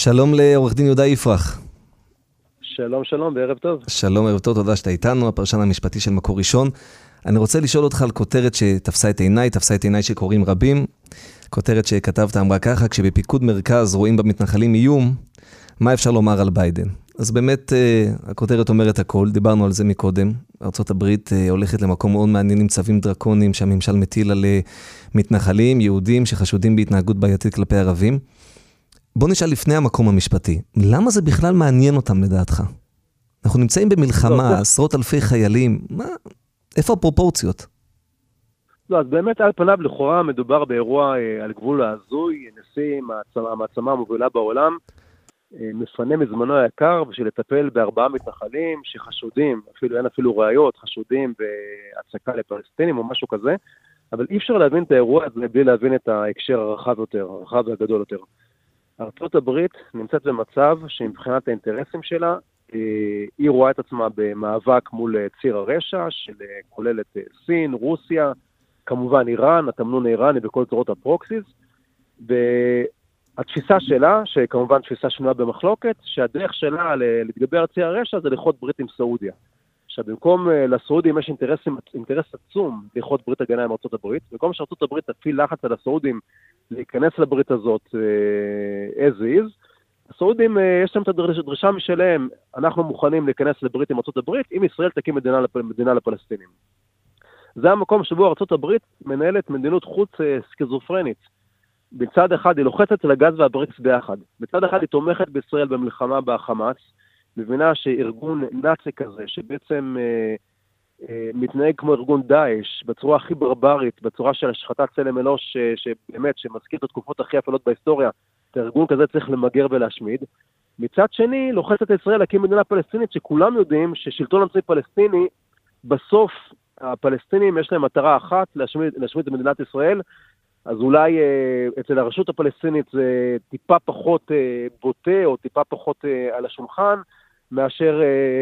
שלום לעורך דין יהודה יפרח. שלום, שלום, וערב טוב. שלום, ערב טוב, תודה שאתה איתנו, הפרשן המשפטי של מקור ראשון. אני רוצה לשאול אותך על כותרת שתפסה את עיניי שקוראים רבים. כותרת שכתבת אמרה ככה, כשבפיקוד מרכז רואים במתנחלים איום, מה אפשר לומר על ביידן? אז באמת הכותרת אומרת הכל, דיברנו על זה מקודם. ארצות הברית הולכת למקום מאוד מעניין עם צווים דרקוניים שהממשל מטיל על מתנחלים, יהודים שחשודים בהתנהגות בעייתית כלפי ערבים. בוא נשאל לפני המקום המשפטי, למה זה בכלל מעניין אותם לדעתך? אנחנו נמצאים במלחמה, עשרות אלפי חיילים, איפה הפרופורציות? לא, אז באמת על פניו לכאורה מדובר באירוע על גבול ההזוי, נשיא המעצמה המובילה בעולם, מפנה מזמנו היקר בשביל לטפל בארבעה מתנחלים שחשודים, אין אפילו ראיות, חשודים בהצקה לפלסטינים או משהו כזה, אבל אי אפשר להבין את האירוע הזה בלי להבין את ההקשר הרחב יותר, הרחב והגדול יותר. ארצות הברית נמצאת במצב שמבחינת האינטרסים שלה, היא רואה את עצמה במאבק מול ציר הרשע, שכולל את סין, רוסיה, כמובן איראן, התמנון האיראני וכל צורות הפרוקסיס, והתפיסה שלה, שכמובן תפיסה שנויה במחלוקת, שהדרך שלה להתגבר על ציר הרשע זה לכרות ברית עם סעודיה. עכשיו, במקום לסעודים יש אינטרס עצום לכרות ברית הגנה עם ארצות הברית, במקום שארצות הברית תפעיל לחץ על הסעודים להיכנס לברית הזאת as is, הסעודים יש להם את הדרישה משלהם, אנחנו מוכנים להיכנס לברית עם ארצות הברית, אם ישראל תקים מדינה לפלסטינים. זה המקום שבו ארצות הברית מנהלת מדיניות חוץ סקיזופרנית. בצד אחד היא לוחצת לגז והבריקס ביחד. בצד אחד היא תומכת בישראל במלחמה בחמאס, מבינה שארגון נאצי כזה, שבעצם מתנהג כמו ארגון דאעש, בצורה הכי ברברית, בצורה של השחתת צלם אנוש, שבאמת, שמזכיר את התקופות הכי אפלות בהיסטוריה, את הארגון כזה צריך למגר ולהשמיד. מצד שני, לוחצת ישראל להקים מדינה פלסטינית, שכולם יודעים ששלטון אמצעי פלסטיני, בסוף הפלסטינים יש להם מטרה אחת, להשמיד את מדינת ישראל, אז אולי אצל הרשות הפלסטינית זה טיפה פחות בוטה, או טיפה פחות על השולחן, מאשר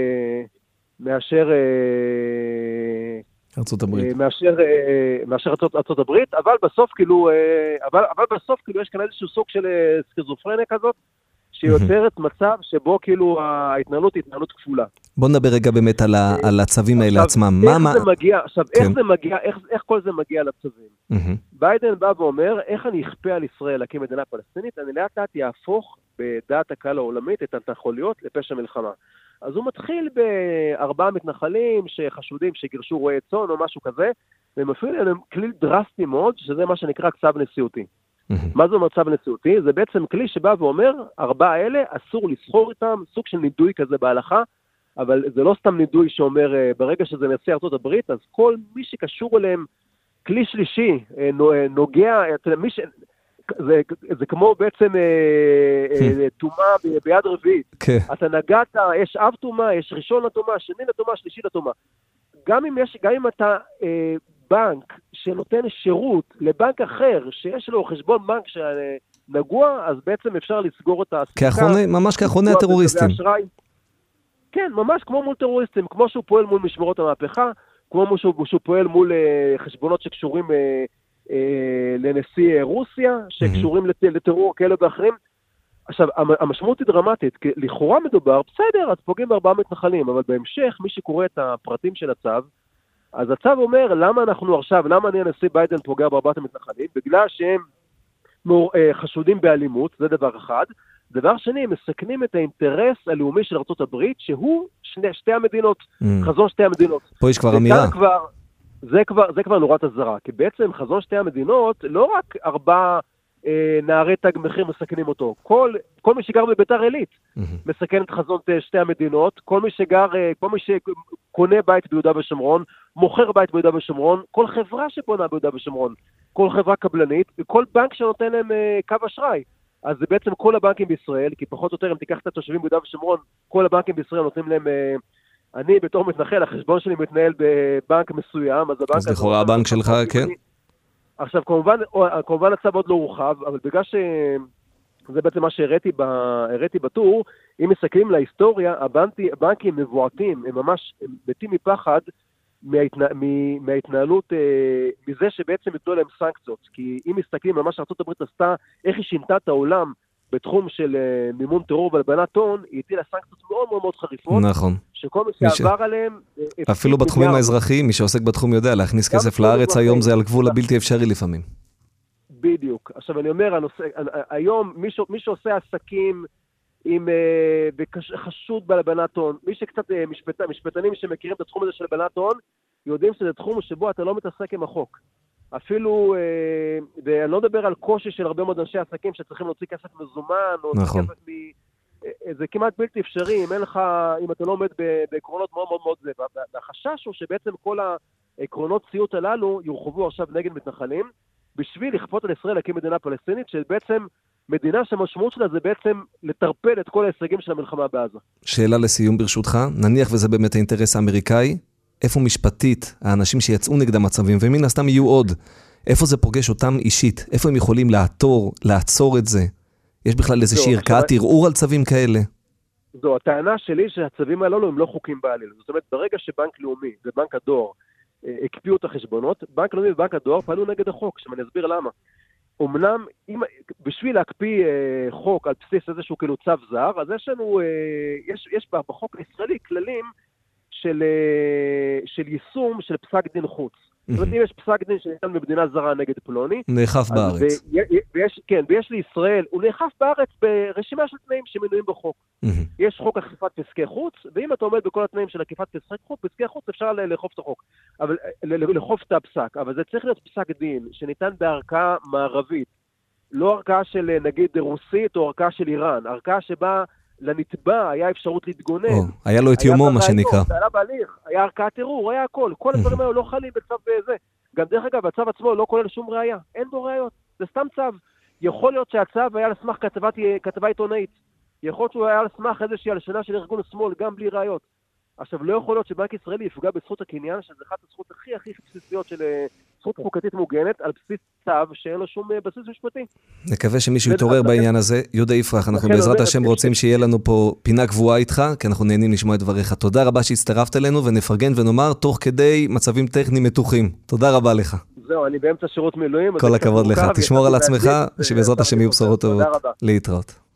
ארצות הברית. מאשר ארצות הברית, אבל בסוף כאילו יש כאן איזשהו סוג של סכיזופרניה כזאת, שיוצרת מצב שבו כאילו ההתנהלות היא התנהלות כפולה. בוא נדבר רגע באמת על הצווים האלה עצמם. איך כל זה מגיע לצווים? ביידן בא ואומר, איך אני אכפה על ישראל להקים מדינה פלסטינית, אני לאט לאט יהפוך בדעת הקהל העולמית את ההתנחלויות לפשע מלחמה. אז הוא מתחיל בארבעה מתנחלים שחשודים שגירשו רועי צאן או משהו כזה, והם אפילו להם כלי דרסטי מאוד, שזה מה שנקרא צו נשיאותי. מה זה אומר צו נשיאותי? זה בעצם כלי שבא ואומר, ארבעה האלה אסור לסחור איתם, סוג של נידוי כזה בהלכה, אבל זה לא סתם נידוי שאומר, ברגע שזה נשיא ארצות הברית, אז כל מי שקשור אליהם, כלי שלישי, נוגע, זה כמו בעצם תומה ביד רביעית. אתה נגעת, יש אב תומה, יש ראשון לתומה, שני לתומה, שלישי לתומה. גם אם אתה בנק שנותן שירות לבנק אחר, שיש לו חשבון בנק שנגוע, אז בעצם אפשר לסגור את הסליקה. ממש כאחרוני הטרוריסטים. כן, ממש כמו מול טרוריסטים, כמו שהוא פועל מול משמרות המהפכה, כמו שהוא פועל מול חשבונות שקשורים לנשיא רוסיה, שקשורים לטרור כאלה ואחרים. עכשיו, המשמעות היא דרמטית, כי לכאורה מדובר, בסדר, אז פוגעים בארבעה מתנחלים, אבל בהמשך, מי שקורא את הפרטים של הצו, אז הצו אומר, למה אני הנשיא ביידן פוגע בארבעת המתנחלים? בגלל שהם חשודים באלימות, זה דבר אחד. דבר שני, הם מסכנים את האינטרס הלאומי של ארצות הברית, שהוא שתי המדינות, חזון שתי המדינות. פה יש כבר אמירה. זה כבר נורת הזרה, כי בעצם חזון שתי המדינות, לא רק ארבעה נערי תג מחיר מסכנים אותו, כל מי שגר בביתר עילית מסכן את חזון שתי המדינות, כל מי שקונה בית ביהודה ושומרון, מוכר בית ביהודה ושומרון, כל חברה שבונה ביהודה ושומרון, כל חברה קבלנית, וכל בנק שנותן להם קו אשראי. אז זה בעצם כל הבנקים בישראל, כי פחות או יותר אם תיקח את התושבים ביהודה ושומרון, כל הבנקים בישראל נותנים להם, אני בתור מתנחל, החשבון שלי מתנהל בבנק מסוים, אז לכאורה הבנק שלך, כן. עכשיו, כמובן הצו עוד לא הורחב, אבל בגלל שזה בעצם מה שהראיתי בטור, אם מסתכלים להיסטוריה, הבנקים מבועטים, הם ממש מתים מפחד מההתנהלות, מזה שבעצם יתנו להם סנקציות. כי אם מסתכלים על מה שארצות הברית עשתה, איך היא שינתה את העולם בתחום של מימון טרור והלבנת הון, היא הטילה סנקציות מאוד מאוד מאוד חריפות. נכון. שכל מי שעבר עליהם... אפילו בתחומים האזרחיים, מי שעוסק בתחום יודע, להכניס כסף לארץ היום זה על גבול הבלתי אפשרי לפעמים. בדיוק. עכשיו אני אומר, היום מי שעושה עסקים חשוד בהלבנת הון, מי שקצת משפטנים שמכירים את התחום הזה של הלבנת הון, יודעים שזה תחום שבו אתה לא מתעסק עם החוק. אפילו, ואני לא מדבר על קושי של הרבה מאוד אנשי עסקים שצריכים להוציא כסף מזומן, או נכון. כסף זה כמעט בלתי אפשרי, אם אתה לא עומד בעקרונות מאוד מאוד מאוד זה. והחשש הוא שבעצם כל העקרונות ציות הללו יורחבו עכשיו נגד מתנחלים, בשביל לכפות על ישראל להקים מדינה פלסטינית, שבעצם מדינה שהמשמעות שלה זה בעצם לטרפד את כל ההישגים של המלחמה בעזה. שאלה לסיום ברשותך, נניח וזה באמת האינטרס האמריקאי, איפה משפטית האנשים שיצאו נגד המצבים, ומן הסתם יהיו עוד, איפה זה פוגש אותם אישית? איפה הם יכולים לעצור את זה? יש בכלל איזושהי ערכאת ערעור על צווים כאלה? זו, הטענה שלי שהצווים האלו הם לא חוקים בעליל. זאת אומרת, ברגע שבנק לאומי ובנק הדואר הקפיאו את החשבונות, בנק לאומי ובנק הדואר פעלו נגד החוק, שאני אסביר למה. אמנם, בשביל להקפיא חוק על בסיס איזשהו כאילו צו זר, אז יש לנו, יש בחוק הישראלי כללים של יישום של פסק דין חוץ. זאת אומרת, אם יש פסק דין שניתן במדינה זרה נגד פלוני, נאכף בארץ. כן, ויש לישראל, הוא נאכף בארץ ברשימה של תנאים שמנויים בחוק. יש חוק אכיפת פסקי חוץ, ואם אתה עומד בכל התנאים של אכיפת פסקי חוץ, אפשר לאכוף את החוק. אבל לאכוף את הפסק, אבל זה צריך להיות פסק דין שניתן בערכאה מערבית, לא ערכאה של נגיד רוסית או ערכאה של איראן, ערכאה שבה לנתבע היה אפשרות להתגונן. היה לו את יומו, מה שנקרא. היה בהליך, היה ערכאת ערעור, היה הכל. כל הדברים האלו לא חלים בצו זה. גם דרך אגב, הצו עצמו לא כולל שום ראייה. אין בו ראיות. זה סתם צו. יכול להיות שהצו היה לסמך כתבה עיתונאית. יכול להיות שהוא היה לסמך איזושהי הלשנה של ארגון השמאל, גם בלי ראיות. עכשיו, לא יכול להיות שבנק ישראלי יפגע בזכות הקניין, שזה אחת הזכות הכי בסיסיות של זכות חוקתית מוגנת, על בסיס צו שאין לו שום בסיס משפטי. נקווה שמישהו יתעורר בעניין הזה. יהודה יפרח, אנחנו בעזרת השם רוצים שיהיה לנו פה פינה קבועה איתך, כי אנחנו נהנים לשמוע את דבריך. תודה רבה שהצטרפת אלינו, ונפרגן ונאמר תוך כדי מצבים טכניים מתוחים. תודה רבה לך. זהו, אני באמצע שירות מילואים. כל הכבוד לך. תשמור על עצמך, שבעזרת השם יהיו בשורות טובות. להתראות.